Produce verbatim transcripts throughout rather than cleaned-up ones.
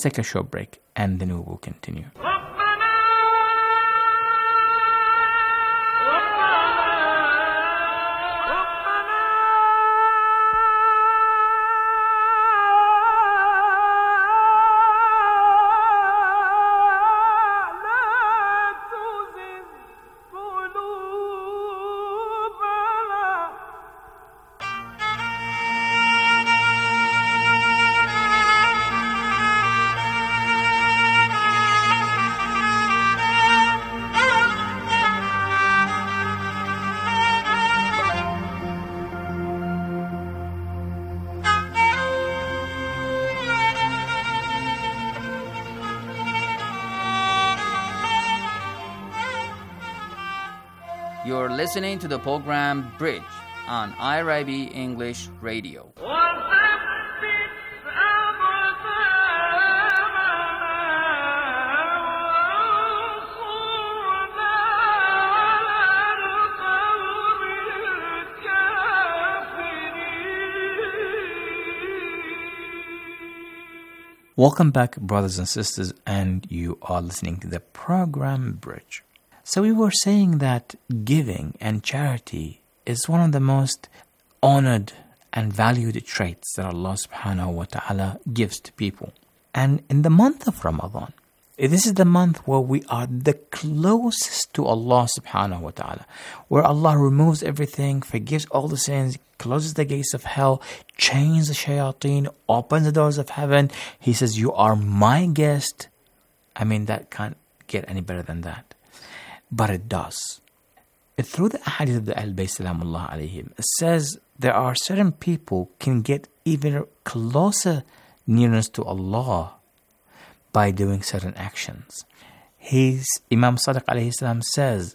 take a short break and then we will continue. You're listening to the program Bridge on I R I B English Radio. Welcome back, brothers and sisters, and you are listening to the program Bridge. So we were saying that giving and charity is one of the most honored and valued traits that Allah subhanahu wa ta'ala gives to people. And in the month of Ramadan, this is the month where we are the closest to Allah subhanahu wa ta'ala, where Allah removes everything, forgives all the sins, closes the gates of hell, chains the shayateen, opens the doors of heaven. He says, you are my guest. I mean, that can't get any better than that. But it does. Through the ahadith of the Ahl-Bayt salamullah alayhim, it says there are certain people can get even closer nearness to Allah by doing certain actions. His Imam Sadiq alayhi salam says,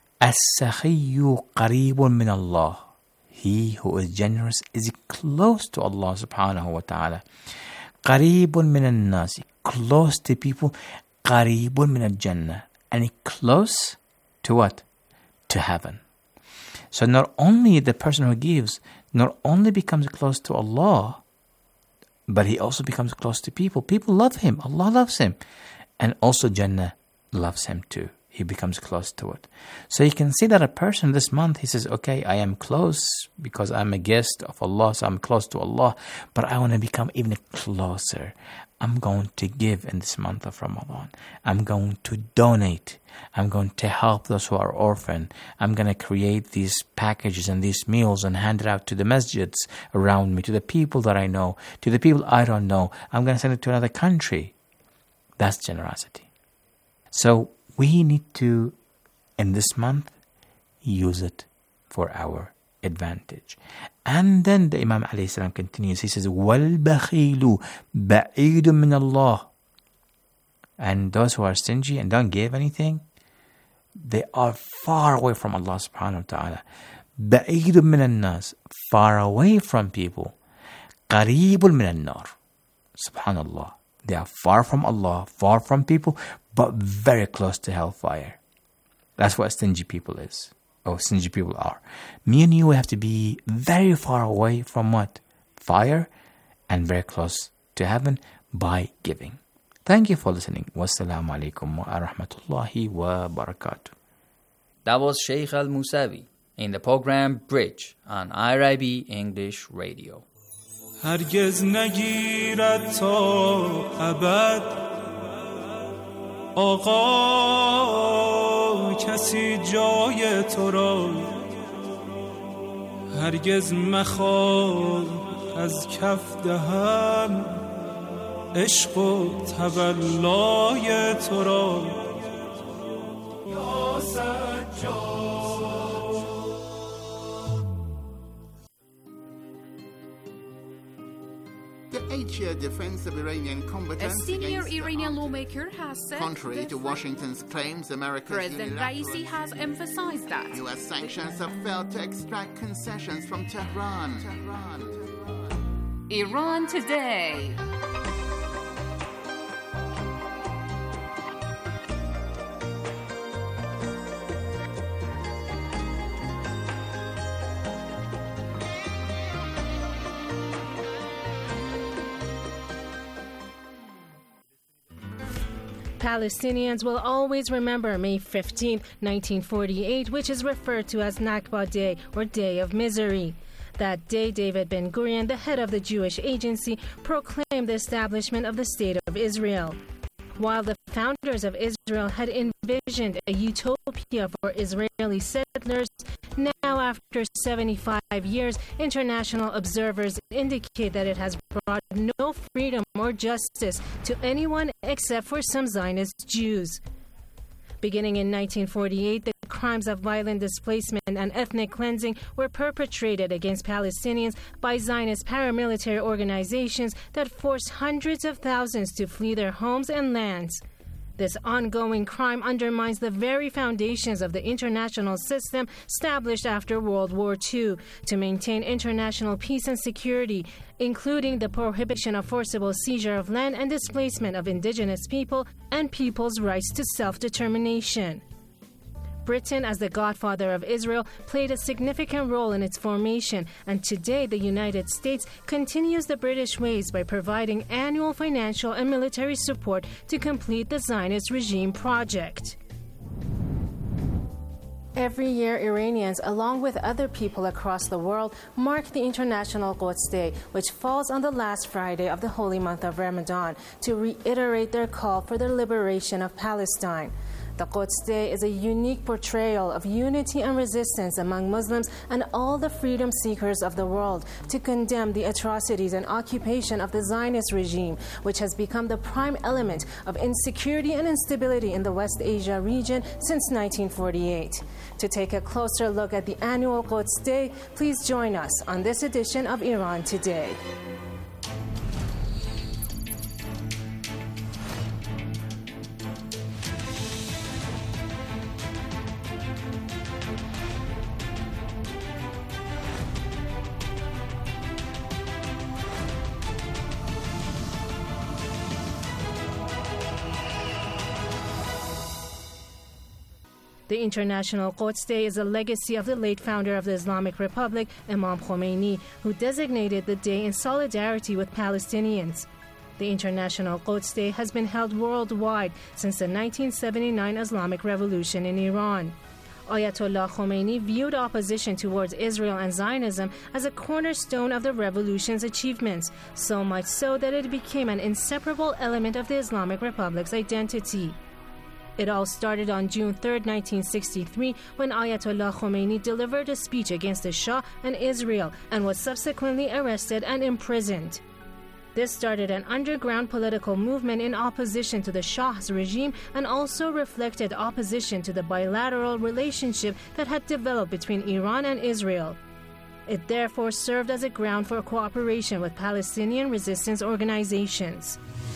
As-sakhiyu qareebun min Allah. He who is generous is close to Allah subhanahu wa ta'ala. Qareebun min al-nas. Close to people. Qareebun min al-jannah. And close to what? To heaven. So not only the person who gives, not only becomes close to Allah, but he also becomes close to people. People love him. Allah loves him. And also Jannah loves him too. He becomes close to it. So you can see that a person this month, he says, okay, I am close because I'm a guest of Allah, so I'm close to Allah, but I want to become even closer. I'm going to give in this month of Ramadan. I'm going to donate. I'm going to help those who are orphan. I'm going to create these packages and these meals and hand it out to the masjids around me, to the people that I know, to the people I don't know. I'm going to send it to another country. That's generosity. So we need to, in this month, use it for our advantage. And then the Imam alayhi salam continues. He says, وَالْبَخِيلُ بَعِيدٌ مِّنَ اللَّهِ. And those who are stingy and don't give anything, they are far away from Allah subhanahu wa ta'ala. بَعِيدٌ مِّنَ النَّاسِ. Far away from people. قَرِيبٌ مِّنَ النَّارِ. Subhanallah. They are far from Allah, far from people, but very close to hellfire. That's what stingy people is. Oh, stingy people are. Me and you have to be very far away from what? Fire, and very close to heaven by giving. Thank you for listening. Wassalamu alaikum wa rahmatullahi wa barakatuh. That was Sheikh Al-Musawi in the program Bridge on I R I B English Radio. هرگز نگیرد تا ابد آقا کسی جای تو را هرگز مخواه از کف دهم عشق و تولای تو را یا سجاد. The eight-year defense of Iranian combatants A senior against Iranian lawmaker has said contrary to Washington's claims, America's President unilateral Raisi has emphasized that U S sanctions have failed to extract concessions from Tehran. Tehran. Iran Today. Palestinians will always remember May fifteenth, nineteen forty-eight, which is referred to as Nakba Day, or Day of Misery. That day, David Ben-Gurion, the head of the Jewish Agency, proclaimed the establishment of the State of Israel. While the founders of Israel had envisioned a utopia for Israeli settlers, now after seventy-five years, international observers indicate that it has brought no freedom or justice to anyone except for some Zionist Jews. Beginning in nineteen forty-eight, the crimes of violent displacement and ethnic cleansing were perpetrated against Palestinians by Zionist paramilitary organizations that forced hundreds of thousands to flee their homes and lands. This ongoing crime undermines the very foundations of the international system established after World War Two to maintain international peace and security, including the prohibition of forcible seizure of land and displacement of indigenous people and people's rights to self-determination. Britain, as the godfather of Israel, played a significant role in its formation, and today the United States continues the British ways by providing annual financial and military support to complete the Zionist regime project. Every year, Iranians, along with other people across the world, mark the International Quds Day, which falls on the last Friday of the holy month of Ramadan, to reiterate their call for the liberation of Palestine. The Quds Day is a unique portrayal of unity and resistance among Muslims and all the freedom seekers of the world to condemn the atrocities and occupation of the Zionist regime, which has become the prime element of insecurity and instability in the West Asia region since nineteen forty-eight. To take a closer look at the annual Quds Day, please join us on this edition of Iran Today. The International Quds Day is a legacy of the late founder of the Islamic Republic, Imam Khomeini, who designated the day in solidarity with Palestinians. The International Quds Day has been held worldwide since the nineteen seventy-nine Islamic Revolution in Iran. Ayatollah Khomeini viewed opposition towards Israel and Zionism as a cornerstone of the revolution's achievements, so much so that it became an inseparable element of the Islamic Republic's identity. It all started on June third, nineteen sixty-three, when Ayatollah Khomeini delivered a speech against the Shah and Israel and was subsequently arrested and imprisoned. This started an underground political movement in opposition to the Shah's regime and also reflected opposition to the bilateral relationship that had developed between Iran and Israel. It therefore served as a ground for cooperation with Palestinian resistance organizations.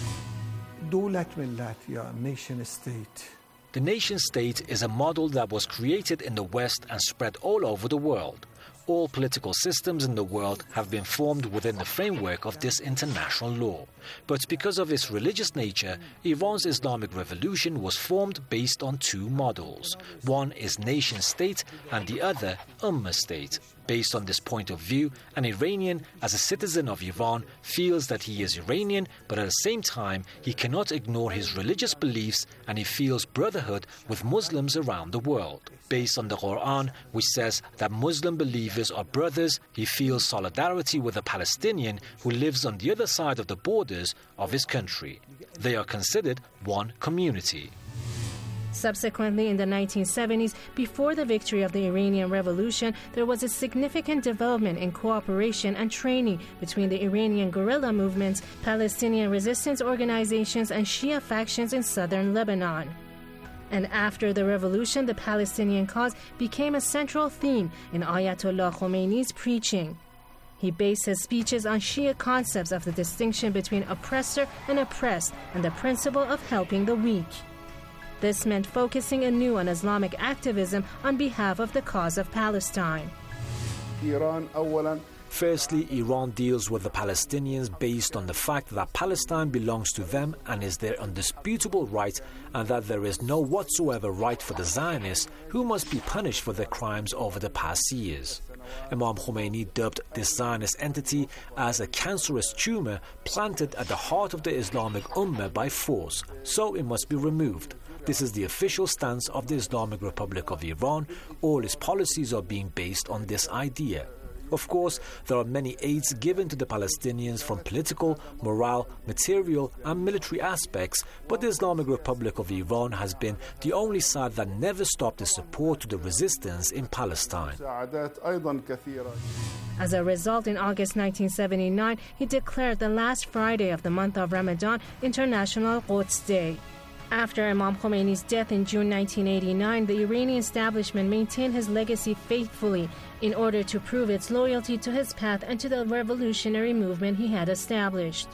دولت ملت یا nation state. The nation state is a model that was created in the West and spread all over the world. All political systems in the world have been formed within the framework of this international law. But because of its religious nature, Iran's Islamic Revolution was formed based on two models. One is nation-state and the other Ummah state. Based on this point of view, an Iranian, as a citizen of Iran, feels that he is Iranian, but at the same time, he cannot ignore his religious beliefs and he feels brotherhood with Muslims around the world. Based on the Quran, which says that Muslim believers are brothers, he feels solidarity with a Palestinian who lives on the other side of the borders of his country. They are considered one community. Subsequently, in the nineteen seventies, before the victory of the Iranian Revolution, there was a significant development in cooperation and training between the Iranian guerrilla movements, Palestinian resistance organizations, and Shia factions in southern Lebanon. And after the revolution, the Palestinian cause became a central theme in Ayatollah Khomeini's preaching. He based his speeches on Shia concepts of the distinction between oppressor and oppressed and the principle of helping the weak. This meant focusing anew on Islamic activism on behalf of the cause of Palestine. Firstly, Iran deals with the Palestinians based on the fact that Palestine belongs to them and is their undisputable right, and that there is no whatsoever right for the Zionists, who must be punished for their crimes over the past years. Imam Khomeini dubbed this Zionist entity as a cancerous tumor planted at the heart of the Islamic Ummah by force, so it must be removed. This is the official stance of the Islamic Republic of Iran. All its policies are being based on this idea. Of course, there are many aids given to the Palestinians from political, moral, material and military aspects, but the Islamic Republic of Iran has been the only side that never stopped its support to the resistance in Palestine. As a result, in August nineteen seventy-nine, he declared the last Friday of the month of Ramadan International Quds Day. After Imam Khomeini's death in June nineteen eighty-nine, the Iranian establishment maintained his legacy faithfully in order to prove its loyalty to his path and to the revolutionary movement he had established.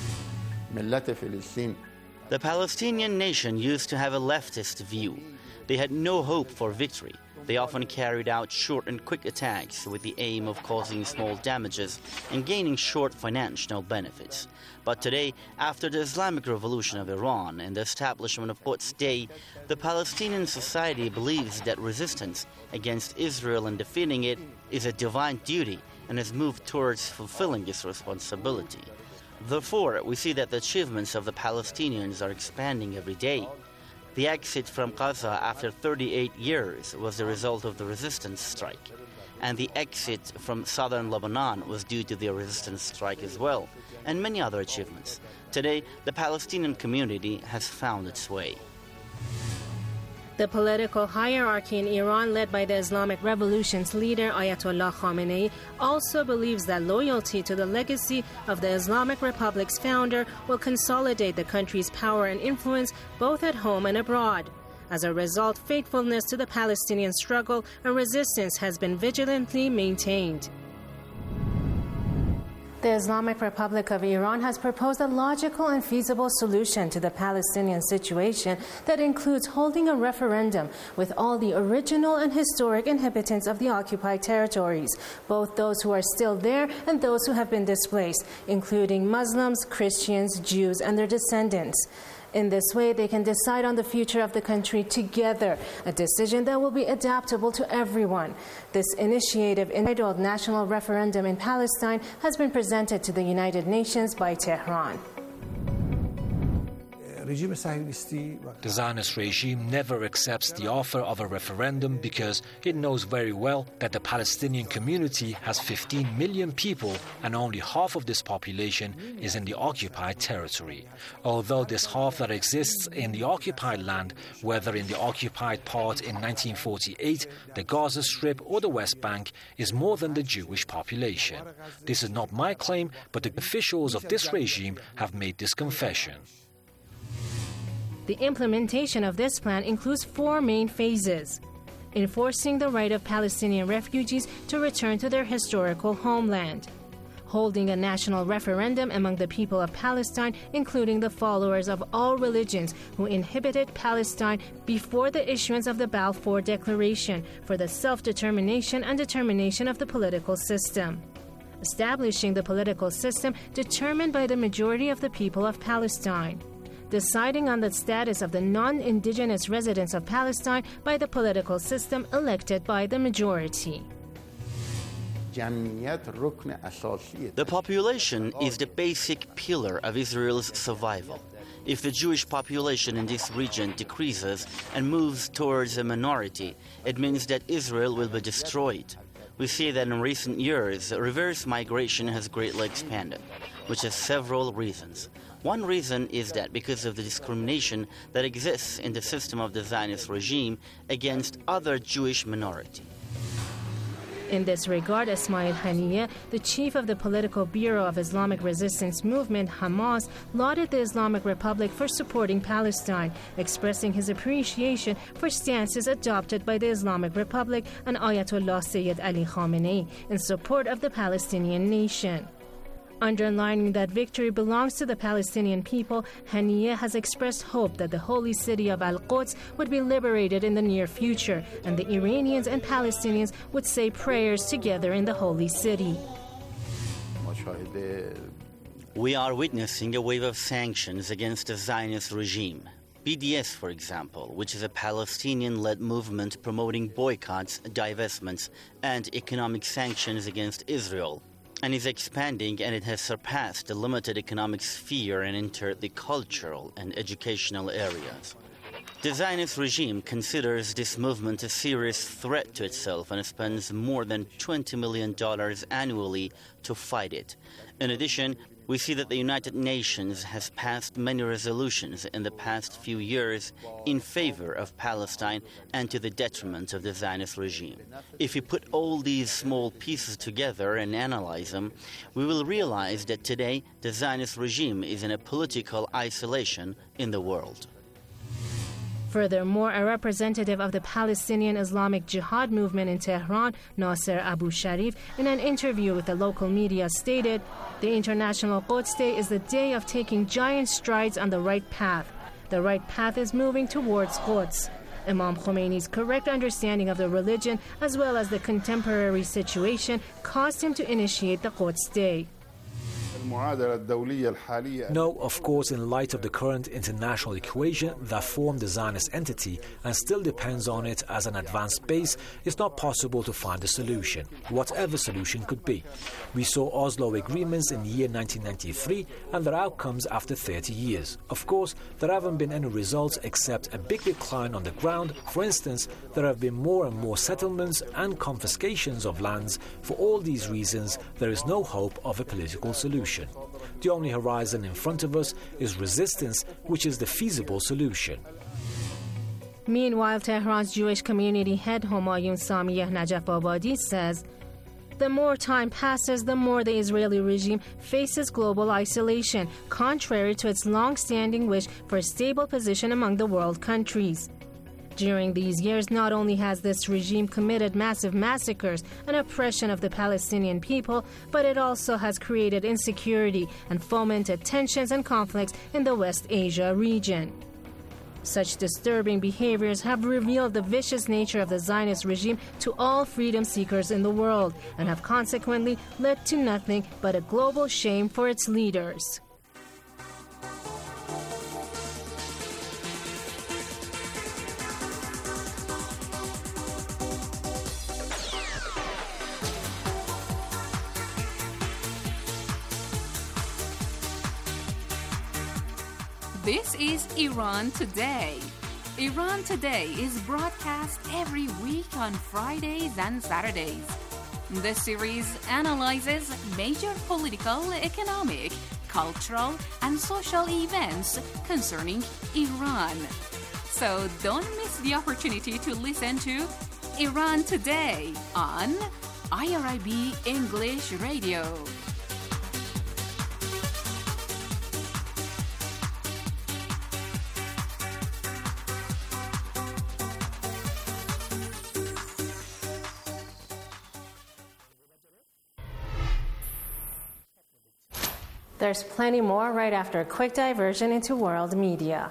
The Palestinian nation used to have a leftist view. They had no hope for victory. They often carried out short and quick attacks with the aim of causing small damages and gaining short financial benefits. But today, after the Islamic Revolution of Iran and the establishment of Quds Day, the Palestinian society believes that resistance against Israel and defeating it is a divine duty and has moved towards fulfilling this responsibility. Therefore, we see that the achievements of the Palestinians are expanding every day. The exit from Gaza after thirty-eight years was the result of the resistance strike, and the exit from southern Lebanon was due to the resistance strike as well, and many other achievements. Today, the Palestinian community has found its way. The political hierarchy in Iran, led by the Islamic Revolution's leader Ayatollah Khamenei, also believes that loyalty to the legacy of the Islamic Republic's founder will consolidate the country's power and influence both at home and abroad. As a result, faithfulness to the Palestinian struggle and resistance has been vigilantly maintained. The Islamic Republic of Iran has proposed a logical and feasible solution to the Palestinian situation that includes holding a referendum with all the original and historic inhabitants of the occupied territories, both those who are still there and those who have been displaced, including Muslims, Christians, Jews, and their descendants. In this way, they can decide on the future of the country together, a decision that will be adaptable to everyone. This initiative, entitled National Referendum in Palestine, has been presented to the United Nations by Tehran. The Zionist regime never accepts the offer of a referendum because it knows very well that the Palestinian community has fifteen million people and only half of this population is in the occupied territory. Although this half that exists in the occupied land, whether in the occupied part in nineteen forty-eight, the Gaza Strip or the West Bank, is more than the Jewish population. This is not my claim, but the officials of this regime have made this confession. The implementation of this plan includes four main phases: enforcing the right of Palestinian refugees to return to their historical homeland, holding a national referendum among the people of Palestine, including the followers of all religions who inhabited Palestine before the issuance of the Balfour Declaration for the self-determination and determination of the political system, establishing the political system determined by the majority of the people of Palestine, deciding on the status of the non-indigenous residents of Palestine by the political system elected by the majority. The population is the basic pillar of Israel's survival. If the Jewish population in this region decreases and moves towards a minority, it means that Israel will be destroyed. We see that in recent years, reverse migration has greatly expanded, which has several reasons. One reason is that because of the discrimination that exists in the system of the Zionist regime against other Jewish minorities. In this regard, Ismail Haniyeh, the chief of the Political Bureau of Islamic Resistance Movement, Hamas, lauded the Islamic Republic for supporting Palestine, expressing his appreciation for stances adopted by the Islamic Republic and Ayatollah Sayyid Ali Khamenei in support of the Palestinian nation. Underlining that victory belongs to the Palestinian people, Haniyeh has expressed hope that the holy city of Al-Quds would be liberated in the near future, and the Iranians and Palestinians would say prayers together in the holy city. We are witnessing a wave of sanctions against the Zionist regime. B D S, for example, which is a Palestinian-led movement promoting boycotts, divestments, and economic sanctions against Israel, and is expanding, and it has surpassed the limited economic sphere and entered the cultural and educational areas. The Zionist regime considers this movement a serious threat to itself and spends more than twenty million dollars annually to fight it. In addition, we see that the United Nations has passed many resolutions in the past few years in favor of Palestine and to the detriment of the Zionist regime. If we put all these small pieces together and analyze them, we will realize that today the Zionist regime is in a political isolation in the world. Furthermore, a representative of the Palestinian Islamic Jihad movement in Tehran, Nasser Abu Sharif, in an interview with the local media stated, "The International Quds Day is the day of taking giant strides on the right path. The right path is moving towards Quds." Imam Khomeini's correct understanding of the religion as well as the contemporary situation caused him to initiate the Quds Day. No, of course, in light of the current international equation that formed the Zionist entity and still depends on it as an advanced base, it's not possible to find a solution, whatever solution could be. We saw Oslo agreements in the year nineteen ninety-three and their outcomes after thirty years. Of course, there haven't been any results except a big decline on the ground. For instance, there have been more and more settlements and confiscations of lands. For all these reasons, there is no hope of a political solution. The only horizon in front of us is resistance, which is the feasible solution. Meanwhile, Tehran's Jewish community head Humayun Samiyeh Najafabadi says, "The more time passes, the more the Israeli regime faces global isolation, contrary to its long-standing wish for a stable position among the world countries. During these years, not only has this regime committed massive massacres and oppression of the Palestinian people, but it also has created insecurity and fomented tensions and conflicts in the West Asia region. Such disturbing behaviors have revealed the vicious nature of the Zionist regime to all freedom seekers in the world and have consequently led to nothing but a global shame for its leaders." This is Iran Today. Iran Today is broadcast every week on Fridays and Saturdays. The series analyzes major political, economic, cultural, and social events concerning Iran. So don't miss the opportunity to listen to Iran Today on I R I B English Radio. There's plenty more right after a quick diversion into world media.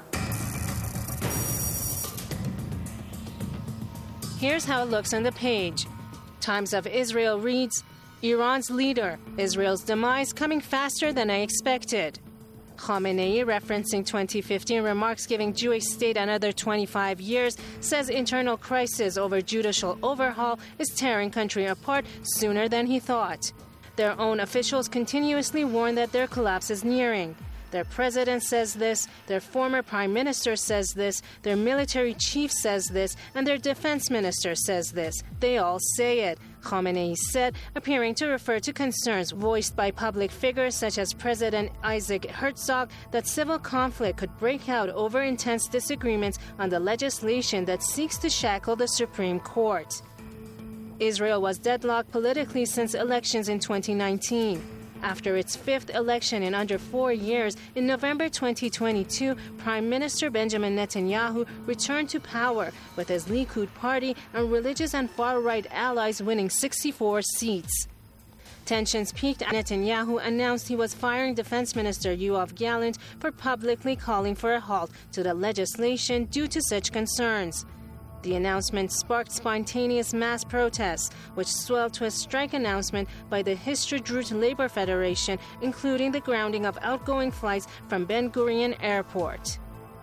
Here's how it looks on the page. Times of Israel reads, "Iran's leader, Israel's demise coming faster than I expected." Khamenei, referencing twenty fifteen remarks giving Jewish state another twenty-five years, says internal crisis over judicial overhaul is tearing country apart sooner than he thought. Their own officials continuously warn that their collapse is nearing. Their president says this, their former prime minister says this, their military chief says this, and their defense minister says this. They all say it, Khamenei said, appearing to refer to concerns voiced by public figures such as President Isaac Herzog that civil conflict could break out over intense disagreements on the legislation that seeks to shackle the Supreme Court. Israel was deadlocked politically since elections in twenty nineteen. After its fifth election in under four years, in November twenty twenty-two, Prime Minister Benjamin Netanyahu returned to power with his Likud party and religious and far-right allies winning sixty-four seats. Tensions peaked and Netanyahu announced he was firing Defense Minister Yoav Gallant for publicly calling for a halt to the legislation due to such concerns. The announcement sparked spontaneous mass protests, which swelled to a strike announcement by the Histadrut Labor Federation, including the grounding of outgoing flights from Ben Gurion Airport.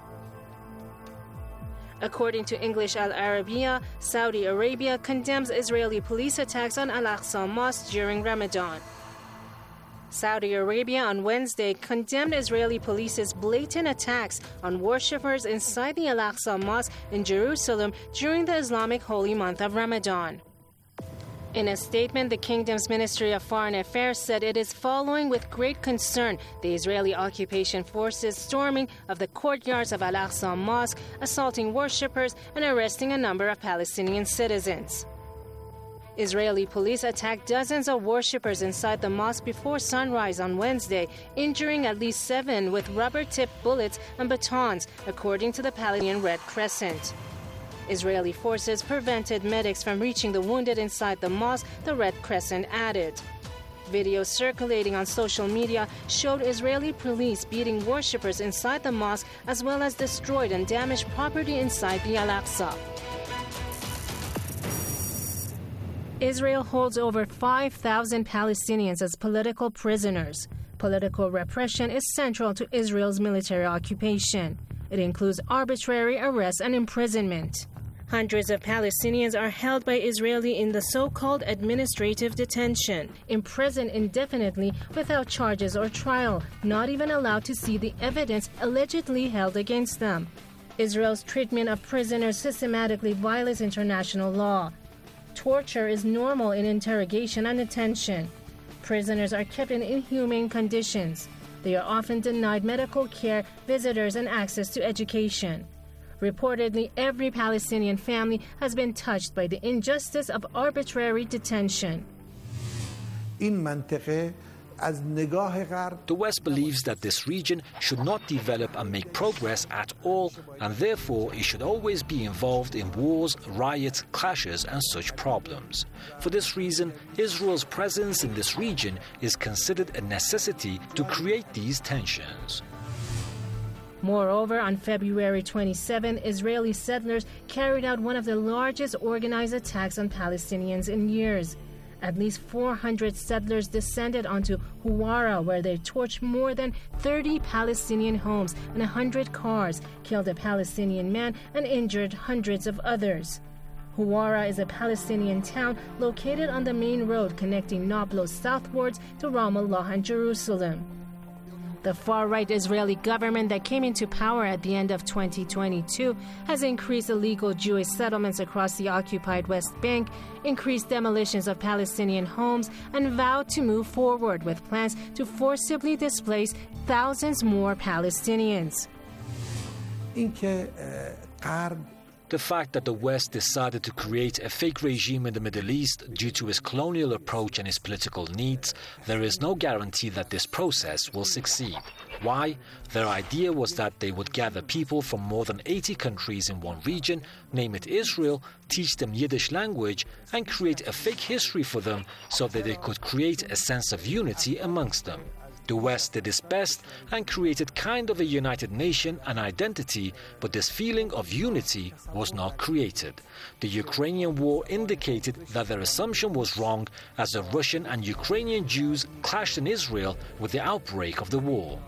According to English Al Arabiya, Saudi Arabia condemns Israeli police attacks on Al-Aqsa Mosque during Ramadan. Saudi Arabia on Wednesday condemned Israeli police's blatant attacks on worshippers inside the Al-Aqsa Mosque in Jerusalem during the Islamic holy month of Ramadan. In a statement, the kingdom's Ministry of Foreign Affairs said it is following with great concern the Israeli occupation forces' storming of the courtyards of Al-Aqsa Mosque, assaulting worshippers and arresting a number of Palestinian citizens. Israeli police attacked dozens of worshippers inside the mosque before sunrise on Wednesday, injuring at least seven with rubber-tipped bullets and batons, according to the Palestinian Red Crescent. Israeli forces prevented medics from reaching the wounded inside the mosque, the Red Crescent added. Videos circulating on social media showed Israeli police beating worshippers inside the mosque, as well as destroyed and damaged property inside the Al-Aqsa. Israel holds over five thousand Palestinians as political prisoners. Political repression is central to Israel's military occupation. It includes arbitrary arrest and imprisonment. Hundreds of Palestinians are held by Israeli in the so-called administrative detention, imprisoned indefinitely without charges or trial, not even allowed to see the evidence allegedly held against them. Israel's treatment of prisoners systematically violates international law. Torture is normal in interrogation and detention. Prisoners are kept in inhumane conditions. They are often denied medical care, visitors, and access to education. Reportedly, every Palestinian family has been touched by the injustice of arbitrary detention. این منطقه The West believes that this region should not develop and make progress at all, and therefore it should always be involved in wars, riots, clashes, and such problems. For this reason, Israel's presence in this region is considered a necessity to create these tensions. Moreover, on February twenty-seventh, Israeli settlers carried out one of the largest organized attacks on Palestinians in years. At least four hundred settlers descended onto Huwara, where they torched more than thirty Palestinian homes and one hundred cars, killed a Palestinian man, and injured hundreds of others. Huwara is a Palestinian town located on the main road connecting Nablus southwards to Ramallah and Jerusalem. The far-right Israeli government that came into power at the end of twenty twenty-two has increased illegal Jewish settlements across the occupied West Bank, increased demolitions of Palestinian homes, and vowed to move forward with plans to forcibly displace thousands more Palestinians. The fact that the West decided to create a fake regime in the Middle East due to its colonial approach and its political needs, there is no guarantee that this process will succeed. Why? Their idea was that they would gather people from more than eighty countries in one region, name it Israel, teach them Yiddish language, and create a fake history for them so that they could create a sense of unity amongst them. The West did its best and created kind of a united nation and identity, but this feeling of unity was not created. The Ukrainian war indicated that their assumption was wrong, as the Russian and Ukrainian Jews clashed in Israel with the outbreak of the war.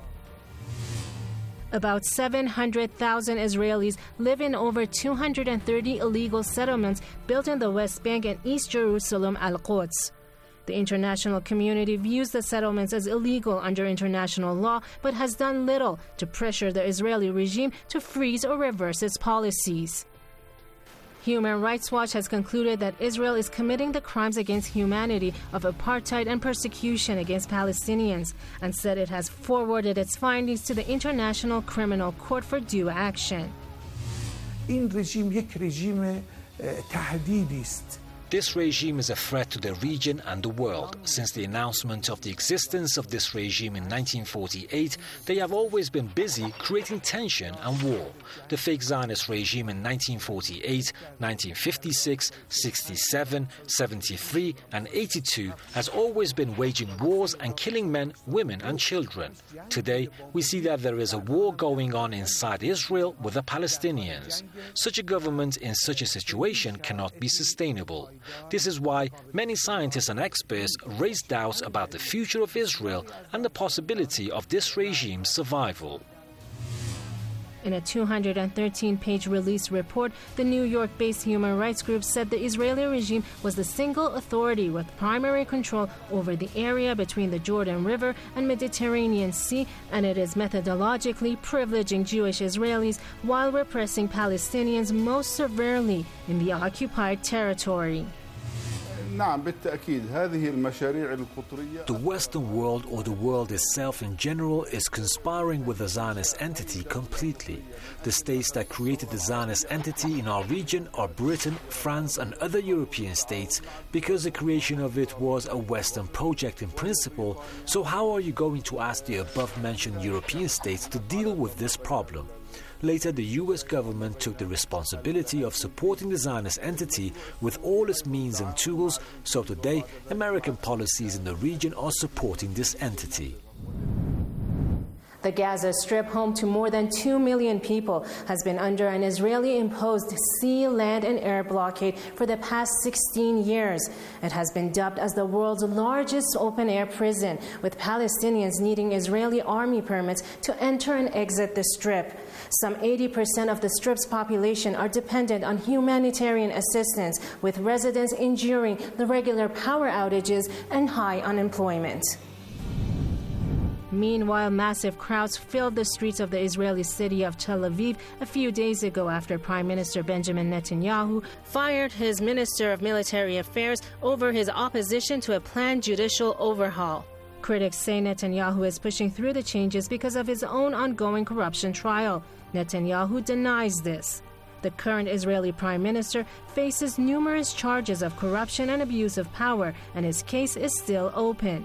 About seven hundred thousand Israelis live in over two hundred thirty illegal settlements built in the West Bank and East Jerusalem, Al-Quds. The international community views the settlements as illegal under international law, but has done little to pressure the Israeli regime to freeze or reverse its policies. Human Rights Watch has concluded that Israel is committing the crimes against humanity of apartheid and persecution against Palestinians, and said it has forwarded its findings to the International Criminal Court for due action. این رژیم یک رژیم تهدیدی است This regime is a threat to the region and the world. Since the announcement of the existence of this regime in nineteen forty-eight, they have always been busy creating tension and war. The fake Zionist regime in nineteen forty-eight, nineteen fifty-six, sixty-seven, seventy-three and eighty-two has always been waging wars and killing men, women and children. Today, we see that there is a war going on inside Israel with the Palestinians. Such a government in such a situation cannot be sustainable. This is why many scientists and experts raise doubts about the future of Israel and the possibility of this regime's survival. In a two hundred thirteen page release report, the New York-based human rights group said the Israeli regime was the single authority with primary control over the area between the Jordan River and Mediterranean Sea, and it is methodologically privileging Jewish Israelis while repressing Palestinians most severely in the occupied territory. The Western world, or the world itself in general, is conspiring with the Zionist entity completely. The states that created the Zionist entity in our region are Britain, France and other European states, because the creation of it was a Western project in principle. So how are you going to ask the above-mentioned European states to deal with this problem? Later, the U S government took the responsibility of supporting the Zionist entity with all its means and tools, so today American policies in the region are supporting this entity. The Gaza Strip, home to more than two million people, has been under an Israeli-imposed sea, land and air blockade for the past sixteen years. It has been dubbed as the world's largest open-air prison, with Palestinians needing Israeli army permits to enter and exit the Strip. Some eighty percent of the Strip's population are dependent on humanitarian assistance, with residents enduring the regular power outages and high unemployment. Meanwhile, massive crowds filled the streets of the Israeli city of Tel Aviv a few days ago after Prime Minister Benjamin Netanyahu fired his Minister of Military Affairs over his opposition to a planned judicial overhaul. Critics say Netanyahu is pushing through the changes because of his own ongoing corruption trial. Netanyahu denies this. The current Israeli Prime Minister faces numerous charges of corruption and abuse of power, and his case is still open.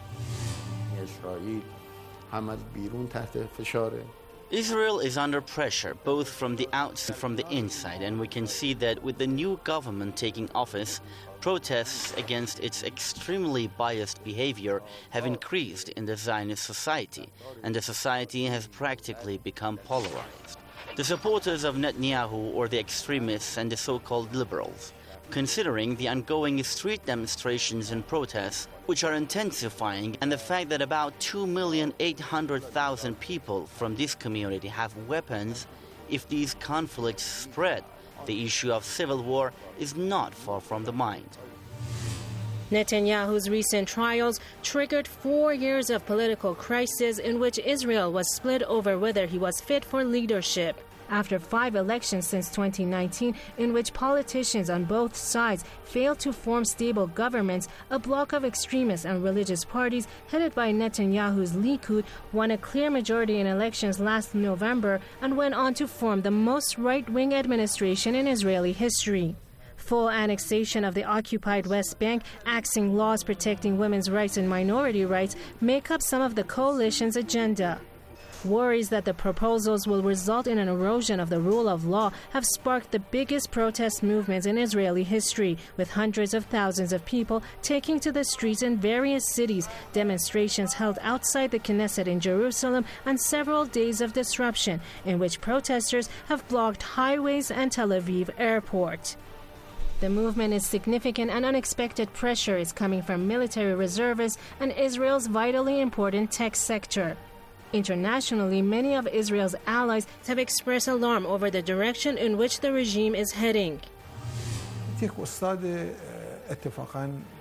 Israel is under pressure, both from the outside and from the inside, and we can see that with the new government taking office, protests against its extremely biased behavior have increased in the Zionist society, and the society has practically become polarized. The supporters of Netanyahu, or the extremists, and the so-called liberals, considering the ongoing street demonstrations and protests, which are intensifying, and the fact that about two million eight hundred thousand people from this community have weapons, if these conflicts spread, the issue of civil war is not far from the mind. Netanyahu's recent trials triggered four years of political crisis in which Israel was split over whether he was fit for leadership. After five elections since twenty nineteen, in which politicians on both sides failed to form stable governments, a bloc of extremist and religious parties headed by Netanyahu's Likud won a clear majority in elections last November and went on to form the most right-wing administration in Israeli history. Full annexation of the occupied West Bank, axing laws protecting women's rights and minority rights make up some of the coalition's agenda. Worries that the proposals will result in an erosion of the rule of law have sparked the biggest protest movements in Israeli history, with hundreds of thousands of people taking to the streets in various cities, demonstrations held outside the Knesset in Jerusalem, and several days of disruption in which protesters have blocked highways and Tel Aviv airport. The movement is significant, and unexpected pressure is coming from military reservists and Israel's vitally important tech sector. Internationally, many of Israel's allies have expressed alarm over the direction in which the regime is heading.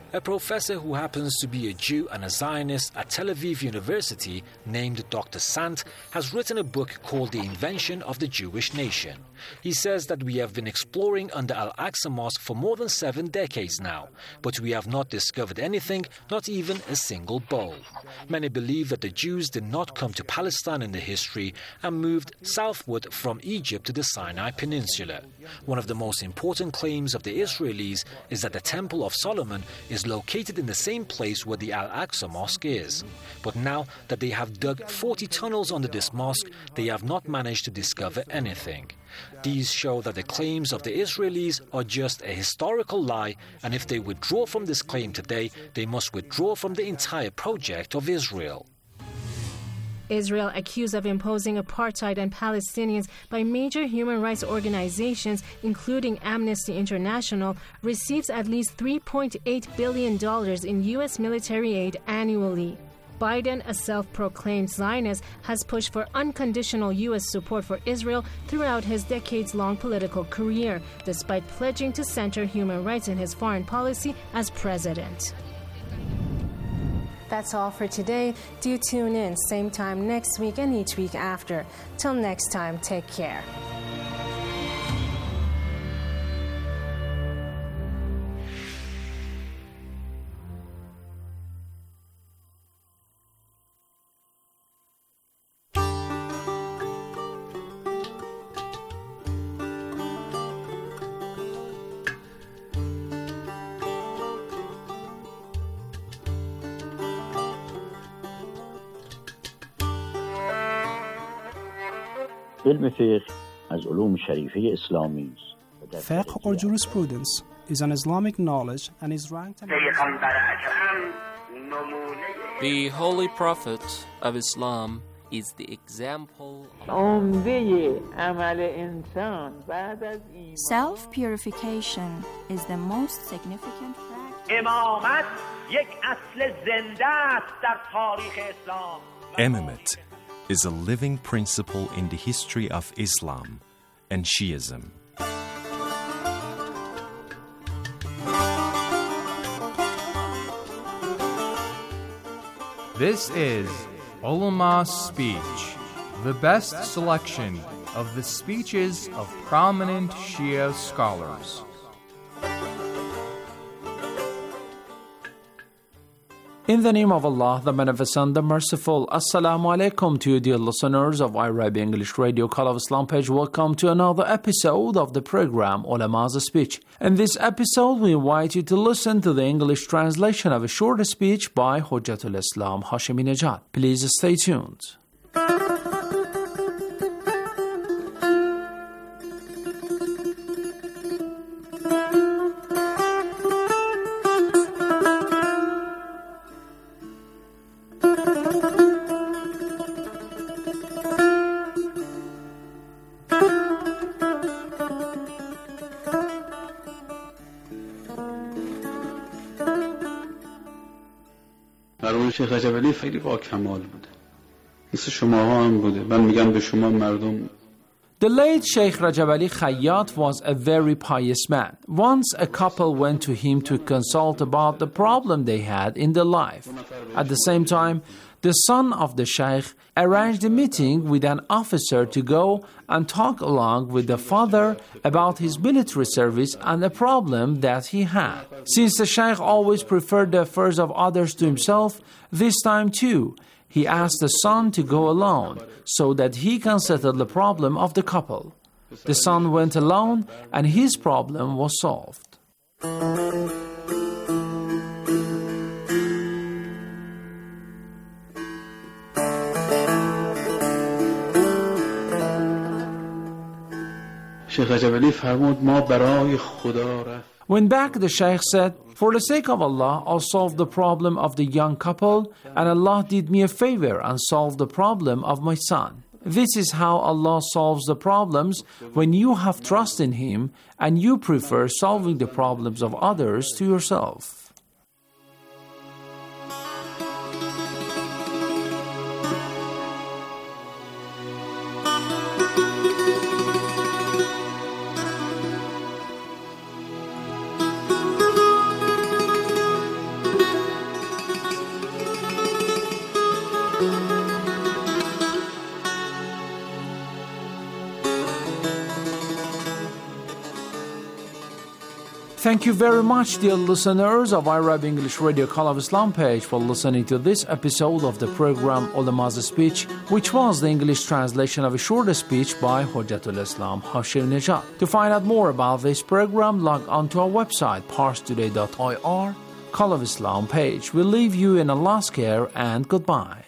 A professor who happens to be a Jew and a Zionist at Tel Aviv University named Doctor Sant has written a book called The Invention of the Jewish Nation. He says that we have been exploring under Al-Aqsa Mosque for more than seven decades now, but we have not discovered anything, not even a single bowl. Many believe that the Jews did not come to Palestine in the history and moved southward from Egypt to the Sinai Peninsula. One of the most important claims of the Israelis is that the Temple of Solomon is located in the same place where the Al-Aqsa Mosque is. But now that they have dug forty tunnels under this mosque, they have not managed to discover anything. These show that the claims of the Israelis are just a historical lie, and if they withdraw from this claim today, they must withdraw from the entire project of Israel. Israel, accused of imposing apartheid on Palestinians by major human rights organizations, including Amnesty International, receives at least three point eight billion dollars in U S military aid annually. Biden, a self-proclaimed Zionist, has pushed for unconditional U S support for Israel throughout his decades-long political career, despite pledging to center human rights in his foreign policy as president. That's all for today. Do tune in, same time next week and each week after. Till next time, take care. علم فقه از علوم شریفه اسلامی است. Fiqh or jurisprudence is an Islamic knowledge and is ranked among The Holy Prophet of Islam is the example. Self-purification is the most significant fact. Imamate is a living principle in the history of Islam and Shiism. This is Ulama Speech, the best selection of the speeches of prominent Shia scholars. In the name of Allah, the Beneficent, the Merciful, Assalamu alaikum to you, dear listeners of Arabic English Radio Call of Islam page. Welcome to another episode of the program Ulama's Speech. In this episode, we invite you to listen to the English translation of a short speech by Hujjatul Islam Hashemi Nejad. Please stay tuned. مرحوم شیخ رجب علی خیلی با کمال بوده مثل شماها هم بوده من میگم به شما مردم. The late Sheikh Rajab Ali Khayyat was a very pious man. Once a couple went to him to consult about the problem they had in their life. At the same time, the son of the Sheikh arranged a meeting with an officer to go and talk along with the father about his military service and the problem that he had. Since the Sheikh always preferred the affairs of others to himself, this time too, he asked the son to go alone so that he can settle the problem of the couple. The son went alone and his problem was solved. When back, the Shaykh said, "For the sake of Allah, I'll solve the problem of the young couple, and Allah did me a favor and solved the problem of my son." This is how Allah solves the problems when you have trust in Him and you prefer solving the problems of others to yourself. Thank you very much, dear listeners of iRab English Radio Call of Islam page, for listening to this episode of the program Ulama's Speech, which was the English translation of a short speech by Hujjatul Islam Hashim Nejad. To find out more about this program, log on to our website, pars today dot I R, Call of Islam page. We leave you in Allah's care and goodbye.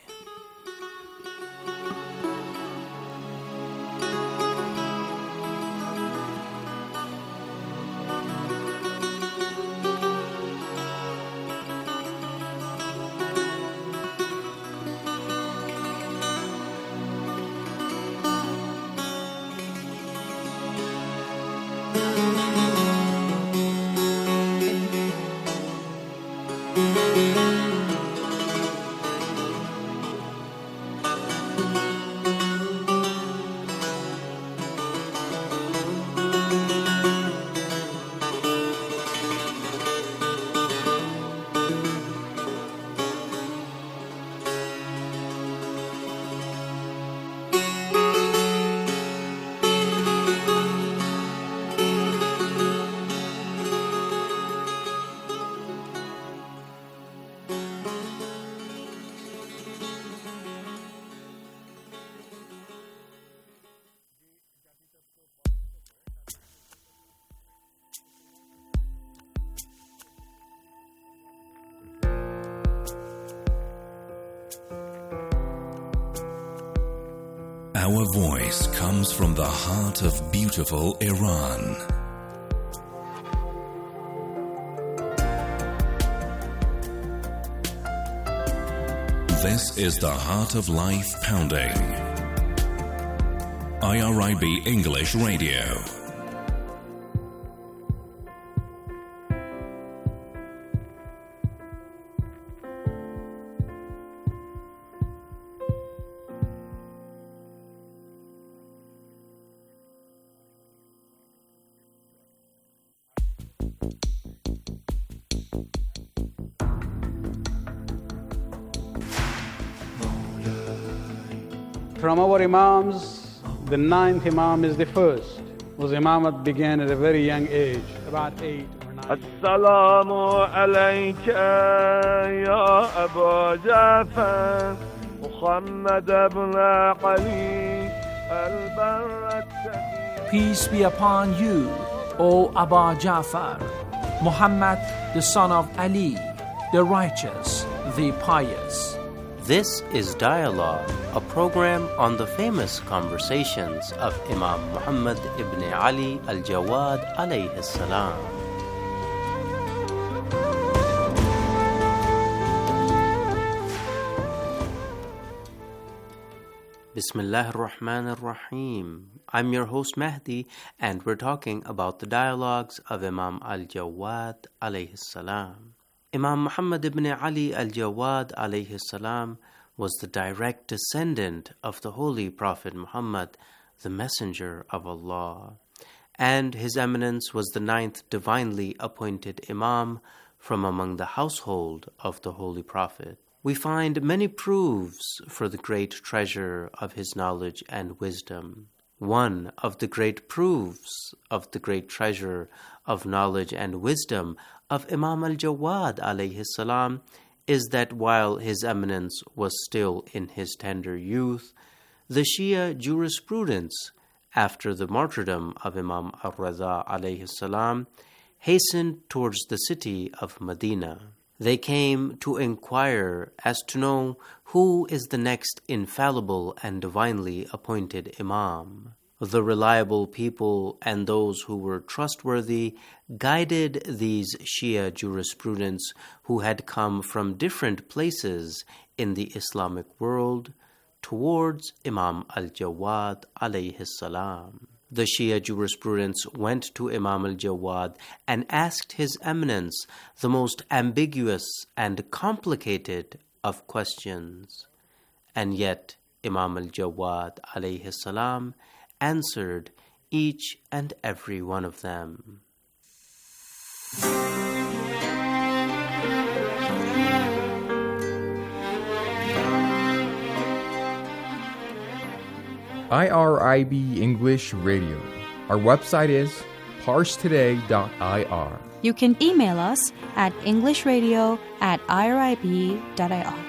Our voice comes from the heart of beautiful Iran. This is the Heart of Life Pounding. I R I B English Radio. From our Imams, the ninth Imam is the first. Whose Imamat began at a very young age, about eight or nine. Assalamu alayka ya Abu Ja'far, Muhammad ibn Ali al-Barrat. Peace be upon you, O Abu Ja'far, Muhammad the son of Ali, the righteous, the pious. This is Dialogue, a program on the famous conversations of Imam Muhammad ibn Ali al-Jawad alayhi salam. Bismillah ar-Rahman ar-Rahim. I'm your host Mahdi, and we're talking about the dialogues of Imam al-Jawad alayhi salam. Imam Muhammad ibn Ali al-Jawad alayhi salam was the direct descendant of the Holy Prophet Muhammad, the Messenger of Allah, and His Eminence was the ninth divinely appointed Imam from among the household of the Holy Prophet. We find many proofs for the great treasure of his knowledge and wisdom. One of the great proofs of the great treasure of knowledge and wisdom of Imam al-Jawad alayhi salam is that while His Eminence was still in his tender youth, the Shia jurisprudence, after the martyrdom of Imam al-Raza alayhi salam, hastened towards the city of Medina. They came to inquire as to know who is the next infallible and divinely appointed Imam. The reliable people and those who were trustworthy guided these Shia jurisprudents who had come from different places in the Islamic world towards Imam al-Jawad alayhi salam. The Shia jurisprudents went to Imam al-Jawad and asked His Eminence the most ambiguous and complicated of questions. And yet Imam al-Jawad alayhi salam answered each and every one of them. I R I B English Radio. Our website is parstoday dot I R. You can email us at englishradio at irib dot I R.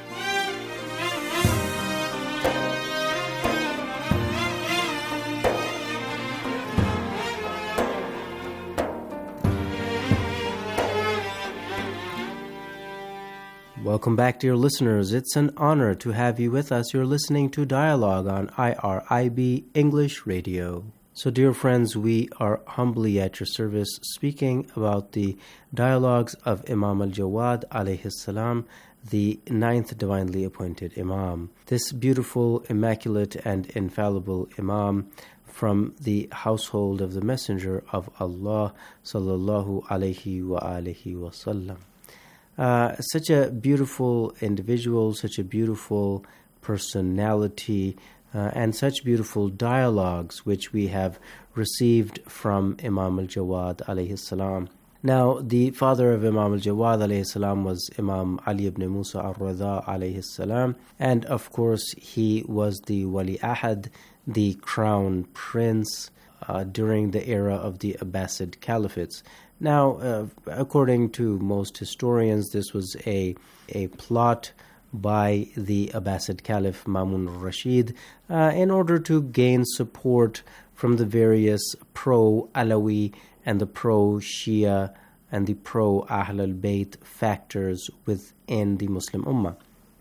Welcome back, dear listeners. It's an honor to have you with us. You're listening to Dialogue on I R I B English Radio. So, dear friends, we are humbly at your service speaking about the dialogues of Imam al-Jawad alayhi salam, the ninth divinely appointed Imam. This beautiful, immaculate, and infallible Imam from the household of the Messenger of Allah sallallahu alayhi wa alihi wa sallam. Uh, such a beautiful individual, such a beautiful personality, uh, and such beautiful dialogues which we have received from Imam al-Jawad alayhi salam. Now, the father of Imam al-Jawad alayhi salam was Imam Ali ibn Musa al-Radha alayhi salam, and of course he was the Wali Ahad, the crown prince, uh, during the era of the Abbasid Caliphates. Now, uh, according to most historians, this was a a plot by the Abbasid Caliph Mamun al-Rashid uh, in order to gain support from the various pro-Alawi and the pro-Shia and the pro-Ahl al-Bayt factors within the Muslim Ummah.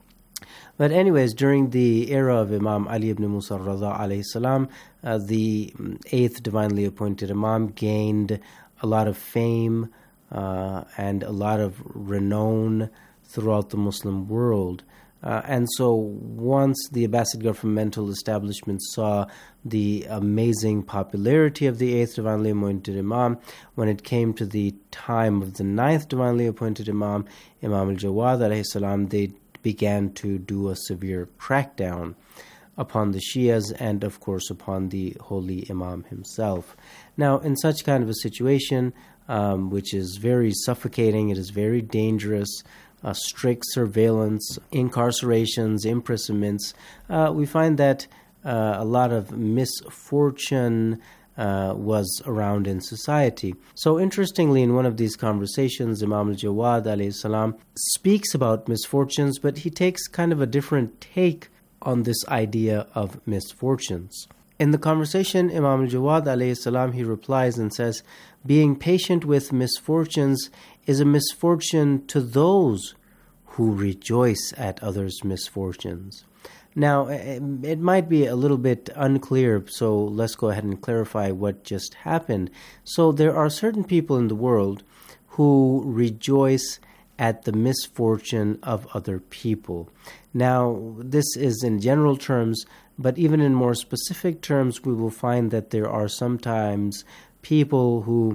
But anyways, during the era of Imam Ali ibn Musa al-Radha alayhi salam, uh, the eighth divinely appointed Imam gained a lot of fame uh, and a lot of renown throughout the Muslim world. Uh, and so once the Abbasid governmental establishment saw the amazing popularity of the eighth divinely appointed Imam, when it came to the time of the ninth divinely appointed Imam, Imam al-Jawad alayhi salam, they began to do a severe crackdown upon the Shias and, of course, upon the holy Imam himself. Now, in such kind of a situation, um, which is very suffocating, it is very dangerous, uh, strict surveillance, incarcerations, imprisonments, uh, we find that uh, a lot of misfortune uh, was around in society. So interestingly, in one of these conversations, Imam al-Jawad alayhi salam speaks about misfortunes, but he takes kind of a different take on this idea of misfortunes. In the conversation, Imam al-Jawad alayhi salam, he replies and says, being patient with misfortunes is a misfortune to those who rejoice at others' misfortunes. Now, it might be a little bit unclear, so let's go ahead and clarify what just happened. So there are certain people in the world who rejoice at the misfortune of other people. Now, this is in general terms, but even in more specific terms, we will find that there are sometimes people who,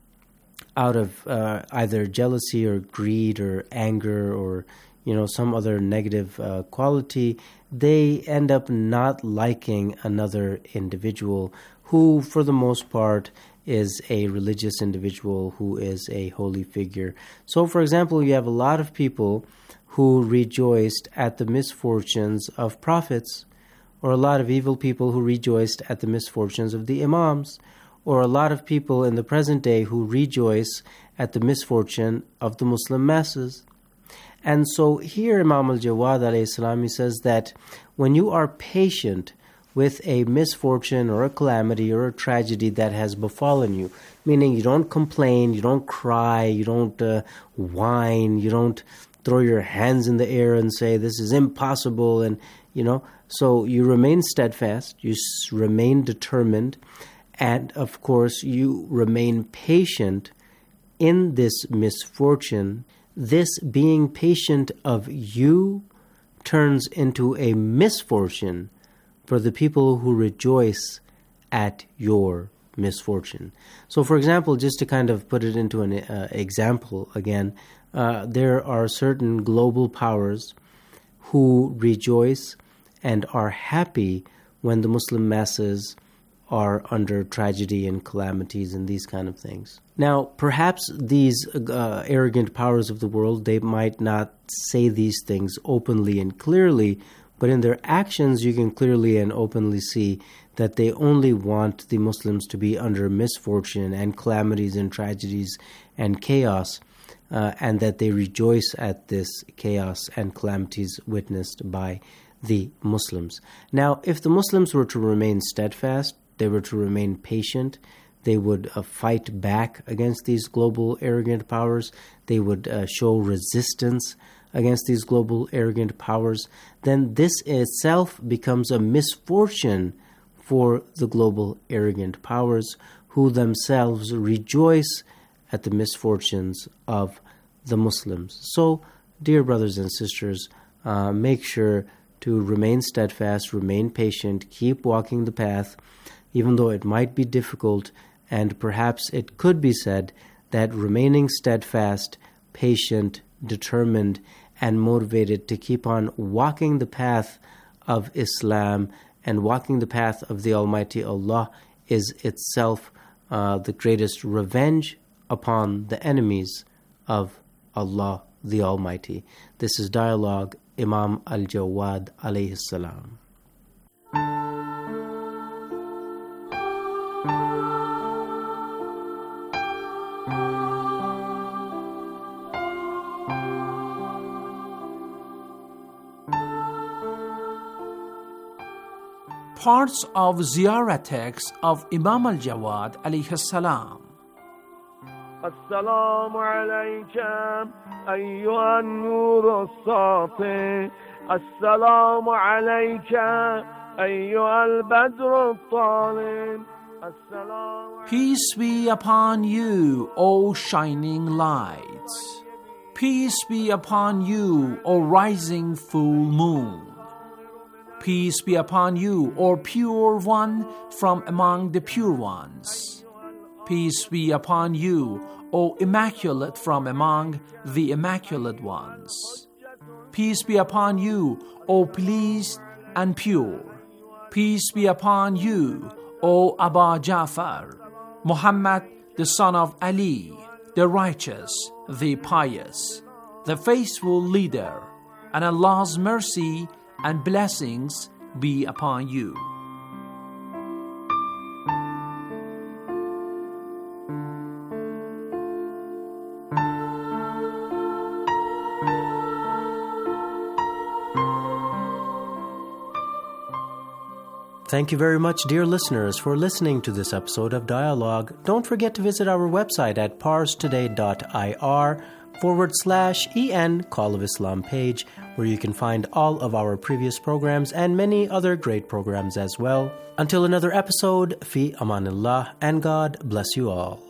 out of uh, either jealousy or greed or anger or, you know, some other negative uh, quality, they end up not liking another individual who, for the most part, is a religious individual, who is a holy figure. So, for example, you have a lot of people who rejoiced at the misfortunes of prophets, or a lot of evil people who rejoiced at the misfortunes of the imams, or a lot of people in the present day who rejoice at the misfortune of the Muslim masses. And so here Imam al-Jawad alayhi salam, he says that when you are patient with a misfortune or a calamity or a tragedy that has befallen you, meaning you don't complain, you don't cry, you don't uh, whine, you don't throw your hands in the air and say this is impossible, and you know, so you remain steadfast, you s- remain determined, and of course you remain patient in this misfortune. This being patient of you turns into a misfortune for the people who rejoice at your misfortune. So, for example, just to kind of put it into an uh, example again, uh, there are certain global powers who rejoice and are happy when the Muslim masses are under tragedy and calamities and these kind of things. Now, perhaps these uh, arrogant powers of the world, they might not say these things openly and clearly, but in their actions you can clearly and openly see that they only want the Muslims to be under misfortune and calamities and tragedies and chaos, uh, and that they rejoice at this chaos and calamities witnessed by the Muslims. Now, if the Muslims were to remain steadfast, they were to remain patient, they would uh, fight back against these global arrogant powers, they would uh, show resistance against these global arrogant powers, then this itself becomes a misfortune for the global arrogant powers, who themselves rejoice at the misfortunes of the Muslims. So, dear brothers and sisters, uh, make sure to remain steadfast, remain patient, keep walking the path, even though it might be difficult, and perhaps it could be said that remaining steadfast, patient, determined, and motivated to keep on walking the path of Islam and walking the path of the Almighty Allah is itself uh, the greatest revenge upon the enemies of Allah the Almighty. This is Dialogue, Imam Al-Jawad alayhi salam. Parts of Ziyarah text of Imam Al-Jawad alayhi salam. السلام عليك أيها النور الساطع السلام عليك أيها البدر الطالع السلام. Peace be upon you, O shining lights. Peace be upon you, O rising full moon. Peace be upon you, O pure one from among the pure ones. Peace be upon you, O immaculate from among the immaculate ones. Peace be upon you, O pleased and pure. Peace be upon you, O Aba Ja'far, Muhammad the son of Ali, the righteous, the pious, the faithful leader, and Allah's mercy and blessings be upon you. Thank you very much, dear listeners, for listening to this episode of Dialogue. Don't forget to visit our website at parstoday.ir forward slash en Call of Islam page, where you can find all of our previous programs and many other great programs as well. Until another episode, fi amanillah, and God bless you all.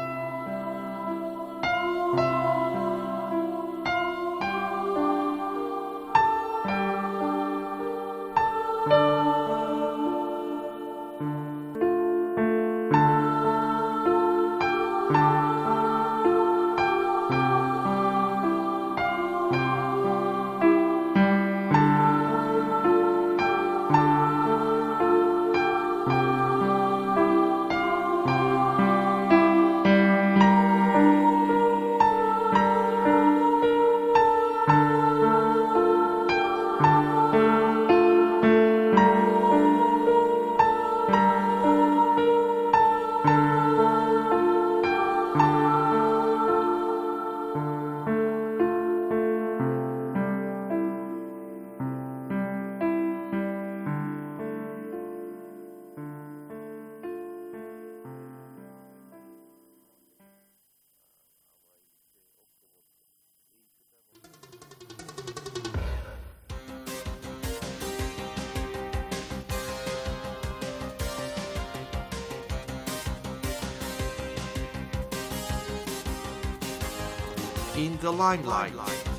In the limelight.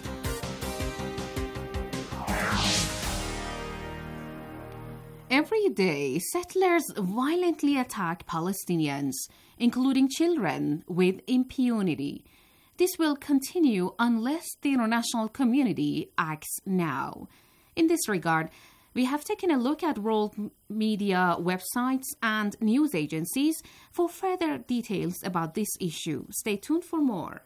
Every day, settlers violently attack Palestinians, including children, with impunity. This will continue unless the international community acts now. In this regard, we have taken a look at world media websites and news agencies for further details about this issue. Stay tuned for more. السلام عليك أيها النور الساطع السلام عليك أيها البدر الطالع السلام.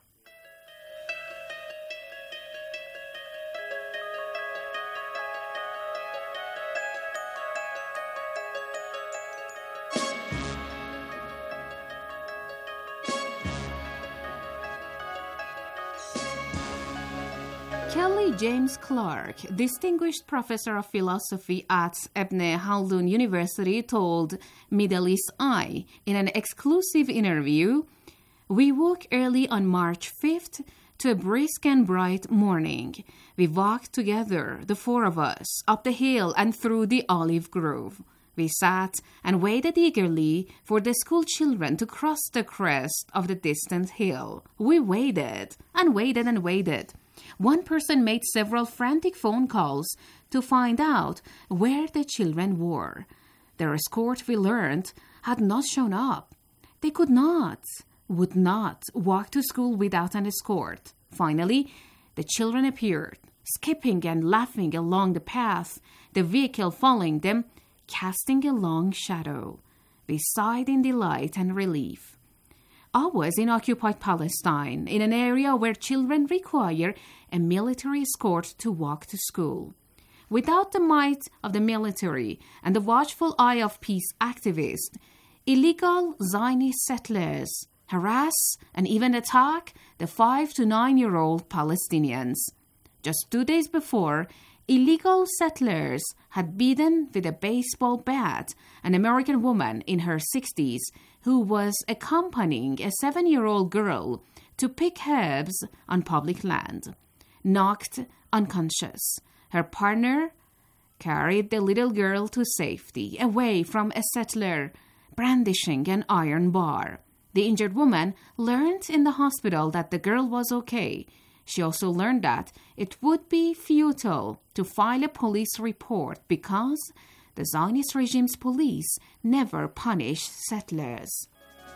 Kelly James Clark, distinguished professor of philosophy at Ibn Khaldun University, told Middle East Eye in an exclusive interview, "We woke early on March fifth to a brisk and bright morning. We walked together, the four of us, up the hill and through the olive grove. We sat and waited eagerly for the school children to cross the crest of the distant hill. We waited and waited and waited. One person made several frantic phone calls to find out where the children were. Their escort, we learned, had not shown up. They could not, would not walk to school without an escort. Finally, the children appeared, skipping and laughing along the path, the vehicle following them, casting a long shadow. We sighed in delight and relief. I was in occupied Palestine, in an area where children require a military escort to walk to school. Without the might of the military and the watchful eye of peace activists, illegal Zionist settlers harass and even attack the five to nine-year-old Palestinians. Just two days before, illegal settlers had beaten with a baseball bat an American woman in her sixties who was accompanying a seven-year-old girl to pick herbs on public land. Knocked unconscious, her partner carried the little girl to safety, away from a settler brandishing an iron bar. The injured woman learned in the hospital that the girl was okay. She also learned that it would be futile to file a police report because the Zionist regime's police never punished settlers.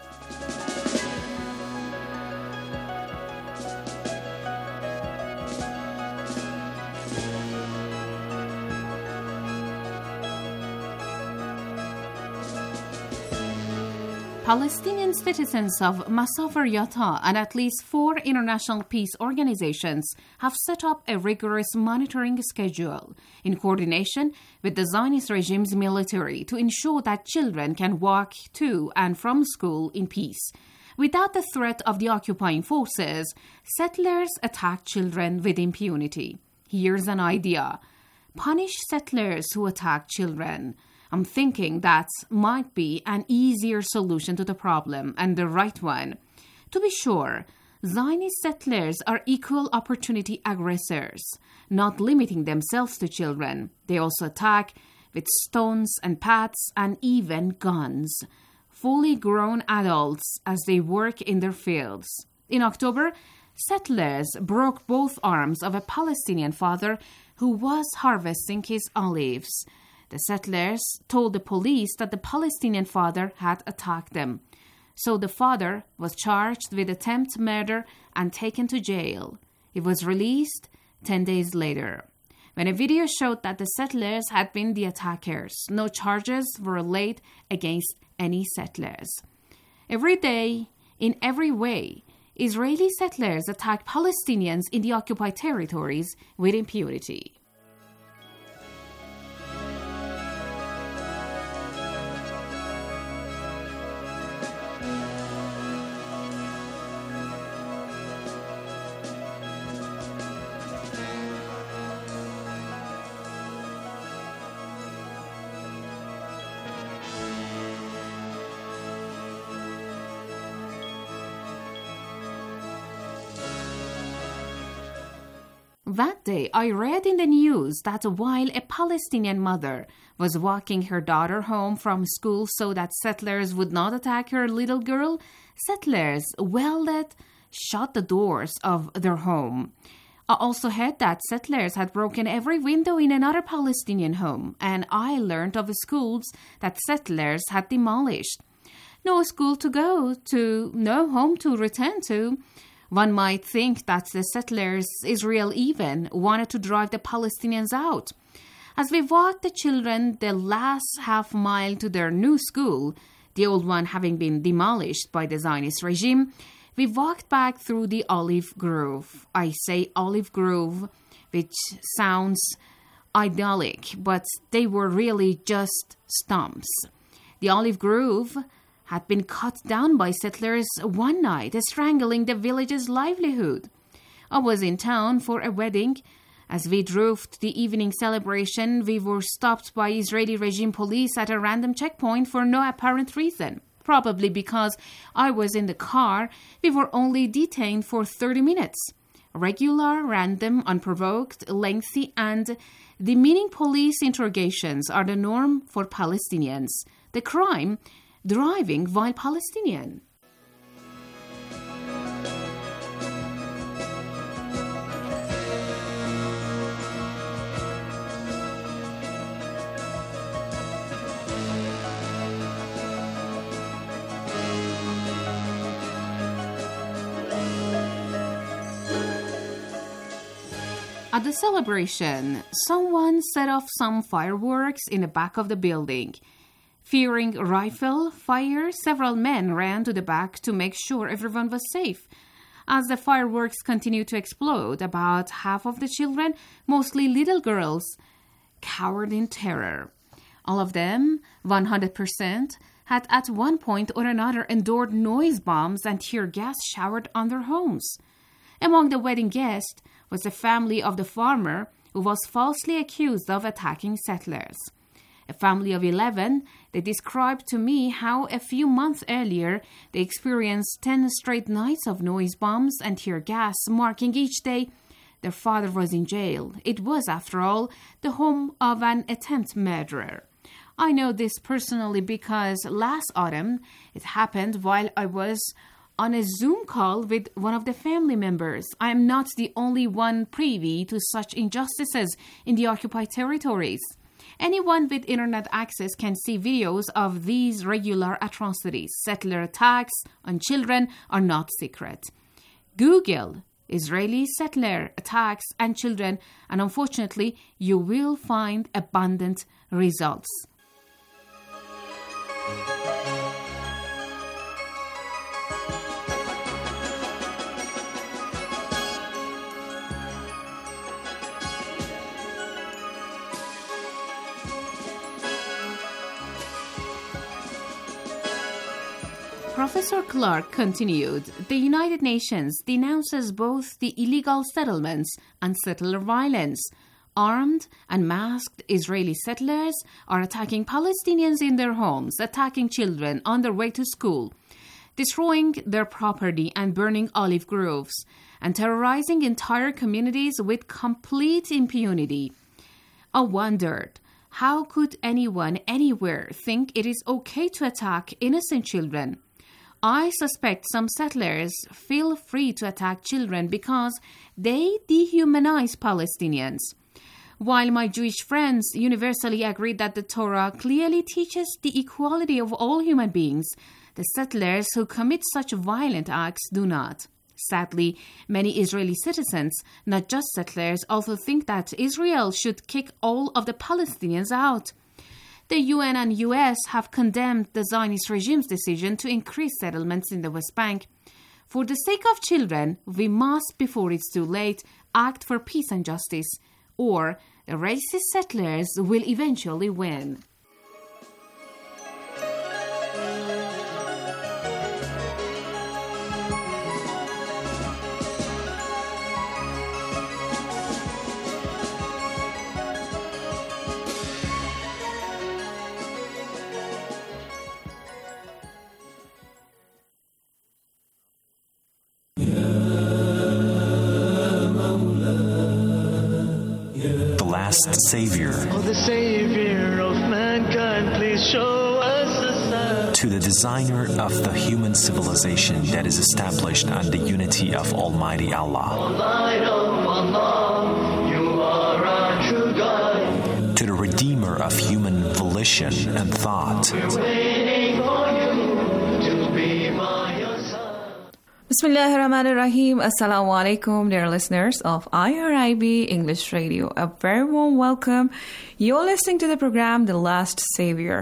Palestinian citizens of Masafer Yatta and at least four international peace organizations have set up a rigorous monitoring schedule in coordination with the Zionist regime's military to ensure that children can walk to and from school in peace. Without the threat of the occupying forces, settlers attack children with impunity. Here's an idea. Punish settlers who attack children. I'm thinking that might be an easier solution to the problem and the right one. To be sure, Zionist settlers are equal opportunity aggressors, not limiting themselves to children. They also attack with stones and pads and even guns, fully grown adults as they work in their fields. In October, settlers broke both arms of a Palestinian father who was harvesting his olives. The settlers told the police that the Palestinian father had attacked them. So the father was charged with attempted murder and taken to jail. He was released ten days later. When a video showed that the settlers had been the attackers, no charges were laid against any settlers. Every day, in every way, Israeli settlers attack Palestinians in the occupied territories with impunity. That day, I read in the news that while a Palestinian mother was walking her daughter home from school so that settlers would not attack her little girl, settlers welded shut the doors of their home. I also heard that settlers had broken every window in another Palestinian home, and I learned of schools that settlers had demolished. No school to go to, no home to return to. One might think that the settlers, Israel even, wanted to drive the Palestinians out. As we walked the children the last half mile to their new school, the old one having been demolished by the Zionist regime, we walked back through the olive grove. I say olive grove, which sounds idyllic, but they were really just stumps. The olive grove had been cut down by settlers one night, strangling the village's livelihood. I was in town for a wedding. As we drove to the evening celebration, we were stopped by Israeli regime police at a random checkpoint for no apparent reason. Probably because I was in the car, we were only detained for thirty minutes. Regular, random, unprovoked, lengthy, and demeaning police interrogations are the norm for Palestinians. The crime, driving while Palestinian. At the celebration, someone set off some fireworks in the back of the building. Fearing rifle fire, several men ran to the back to make sure everyone was safe. As the fireworks continued to explode, about half of the children, mostly little girls, cowered in terror. All of them, one hundred percent, had at one point or another endured noise bombs and tear gas showered on their homes. Among the wedding guests was the family of the farmer who was falsely accused of attacking settlers. A family of eleven, they described to me how a few months earlier they experienced ten straight nights of noise bombs and tear gas, marking each day their father was in jail. It was, after all, the home of an attempt murderer. I know this personally because last autumn it happened while I was on a Zoom call with one of the family members. I am not the only one privy to such injustices in the occupied territories. Anyone with internet access can see videos of these regular atrocities. Settler attacks on children are not secret. Google Israeli settler attacks on children, and unfortunately, you will find abundant results. Professor Clark continued, the United Nations denounces both the illegal settlements and settler violence. Armed and masked Israeli settlers are attacking Palestinians in their homes, attacking children on their way to school, destroying their property and burning olive groves, and terrorizing entire communities with complete impunity. I wondered, how could anyone anywhere think it is okay to attack innocent children? I suspect some settlers feel free to attack children because they dehumanize Palestinians. While my Jewish friends universally agree that the Torah clearly teaches the equality of all human beings, the settlers who commit such violent acts do not. Sadly, many Israeli citizens, not just settlers, also think that Israel should kick all of the Palestinians out. The U N and U S have condemned the Zionist regime's decision to increase settlements in the West Bank. For the sake of children, we must, before it's too late, act for peace and justice, or the racist settlers will eventually win. Savior. Oh, the Savior of mankind, please show us a sign. To the designer of the human civilization that is established on the unity of Almighty Allah. O light of Allah, you are our true guide. To the redeemer of human volition and thought. We're waiting for you to be by your side. Bismillahir Rahmanir Rahim. Assalamu alaikum, dear listeners of I R I B English Radio. A very warm welcome. You're listening to the program The Last Savior.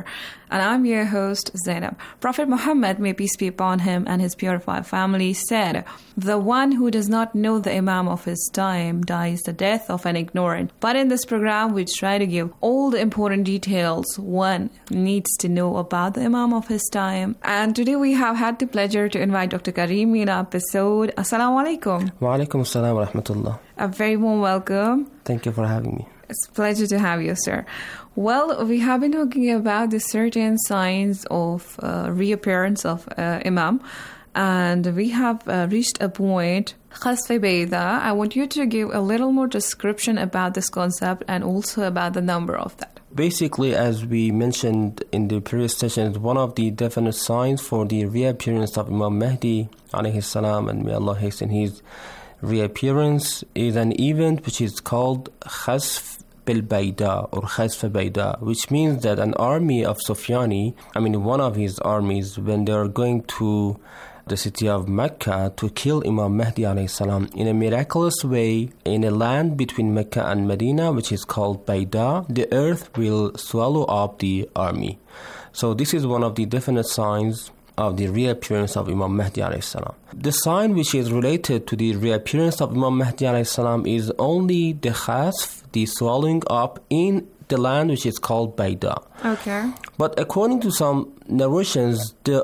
And I'm your host, Zainab. Prophet Muhammad, may peace be upon him and his purified family, said, "The one who does not know the Imam of his time dies the death of an ignorant." But in this program, we try to give all the important details one needs to know about the Imam of his time. And today we have had the pleasure to invite Doctor Kareem in our episode. Assalamu alaikum. Wa alaikum assalam wa rahmatullah. A very warm welcome. Thank you for having me. It's a pleasure to have you, sir. Well, we have been talking about the certain signs of uh, reappearance of uh, Imam, and we have uh, reached a point. Khasf Bayda, I want you to give a little more description about this concept and also about the number of that. Basically, as we mentioned in the previous sessions, one of the definite signs for the reappearance of Imam Mahdi, alayhi salam, and may Allah hasten his reappearance, is an event which is called Khasf Bayda or Khasf Bayda, which means that an army of Sufyani, I mean one of his armies, when they are going to the city of Mecca to kill Imam Mahdi alayhi salam, in a miraculous way, in a land between Mecca and Medina, which is called Bayda, the earth will swallow up the army. So this is one of the definite signs of the reappearance of Imam Mahdi alayhi salam. The sign which is related to the reappearance of Imam Mahdi alayhi salam is only the khasf, the swallowing up in the land which is called Bayda. Okay. But according to some narrations, the